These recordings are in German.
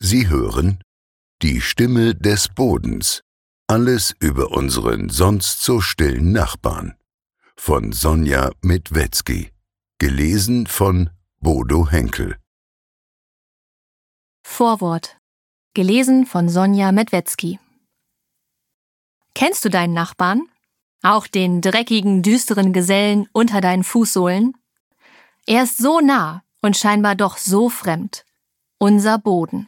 Sie hören die Stimme des Bodens. Alles über unseren sonst so stillen Nachbarn. Von Sonja Medwetzky. Gelesen von Bodo Henkel. Vorwort. Gelesen von Sonja Medwetzky. Kennst du deinen Nachbarn? Auch den dreckigen, düsteren Gesellen unter deinen Fußsohlen? Er ist so nah und scheinbar doch so fremd. Unser Boden.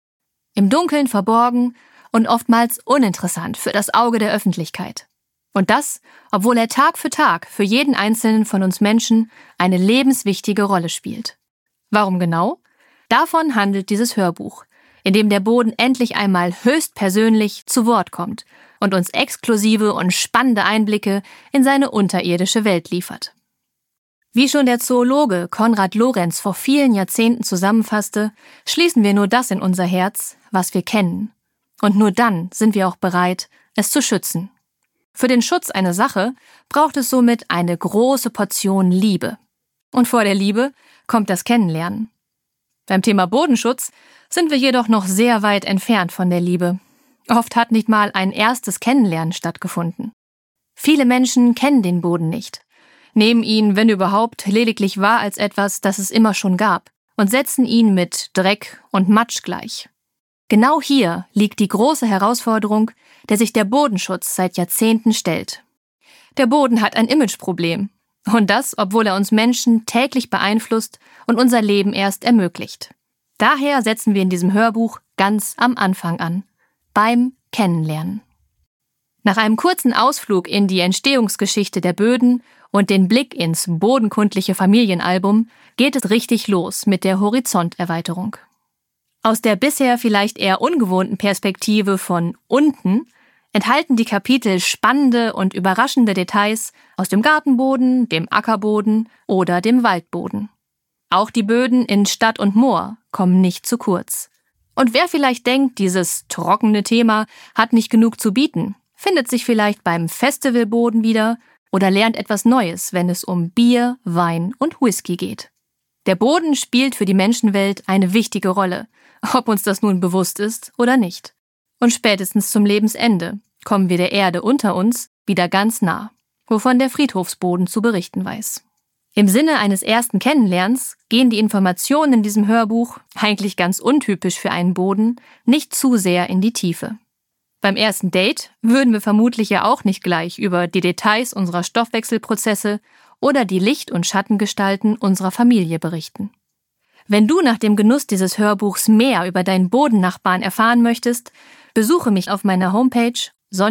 Im Dunkeln verborgen und oftmals uninteressant für das Auge der Öffentlichkeit. Und das, obwohl er Tag für jeden einzelnen von uns Menschen eine lebenswichtige Rolle spielt. Warum genau? Davon handelt dieses Hörbuch, in dem der Boden endlich einmal höchstpersönlich zu Wort kommt und uns exklusive und spannende Einblicke in seine unterirdische Welt liefert. Wie schon der Zoologe Konrad Lorenz vor vielen Jahrzehnten zusammenfasste, schließen wir nur das in unser Herz, was wir kennen. Und nur dann sind wir auch bereit, es zu schützen. Für den Schutz einer Sache braucht es somit eine große Portion Liebe. Und vor der Liebe kommt das Kennenlernen. Beim Thema Bodenschutz sind wir jedoch noch sehr weit entfernt von der Liebe. Oft hat nicht mal ein erstes Kennenlernen stattgefunden. Viele Menschen kennen den Boden nicht, nehmen ihn, wenn überhaupt, lediglich wahr als etwas, das es immer schon gab und setzen ihn mit Dreck und Matsch gleich. Genau hier liegt die große Herausforderung, der sich der Bodenschutz seit Jahrzehnten stellt. Der Boden hat ein Imageproblem. Und das, obwohl er uns Menschen täglich beeinflusst und unser Leben erst ermöglicht. Daher setzen wir in diesem Hörbuch ganz am Anfang an, beim Kennenlernen. Nach einem kurzen Ausflug in die Entstehungsgeschichte der Böden und den Blick ins bodenkundliche Familienalbum geht es richtig los mit der Horizonterweiterung. Aus der bisher vielleicht eher ungewohnten Perspektive von unten enthalten die Kapitel spannende und überraschende Details aus dem Gartenboden, dem Ackerboden oder dem Waldboden. Auch die Böden in Stadt und Moor kommen nicht zu kurz. Und wer vielleicht denkt, dieses trockene Thema hat nicht genug zu bieten, findet sich vielleicht beim Festivalboden wieder oder lernt etwas Neues, wenn es um Bier, Wein und Whisky geht. Der Boden spielt für die Menschenwelt eine wichtige Rolle, ob uns das nun bewusst ist oder nicht. Und spätestens zum Lebensende kommen wir der Erde unter uns wieder ganz nah, wovon der Friedhofsboden zu berichten weiß. Im Sinne eines ersten Kennenlernens gehen die Informationen in diesem Hörbuch, eigentlich ganz untypisch für einen Boden, nicht zu sehr in die Tiefe. Beim ersten Date würden wir vermutlich ja auch nicht gleich über die Details unserer Stoffwechselprozesse oder die Licht- und Schattengestalten unserer Familie berichten. Wenn du nach dem Genuss dieses Hörbuchs mehr über deinen Bodennachbarn erfahren möchtest, besuche mich auf meiner Homepage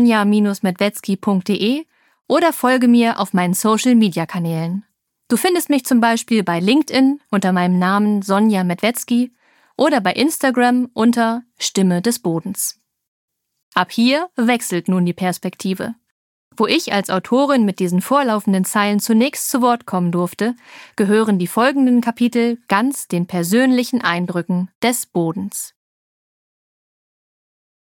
sonja-medwetzky.de oder folge mir auf meinen Social-Media-Kanälen. Du findest mich zum Beispiel bei LinkedIn unter meinem Namen Sonja Medwetzky oder bei Instagram unter Stimme des Bodens. Ab hier wechselt nun die Perspektive. Wo ich als Autorin mit diesen vorlaufenden Zeilen zunächst zu Wort kommen durfte, gehören die folgenden Kapitel ganz den persönlichen Eindrücken des Bodens.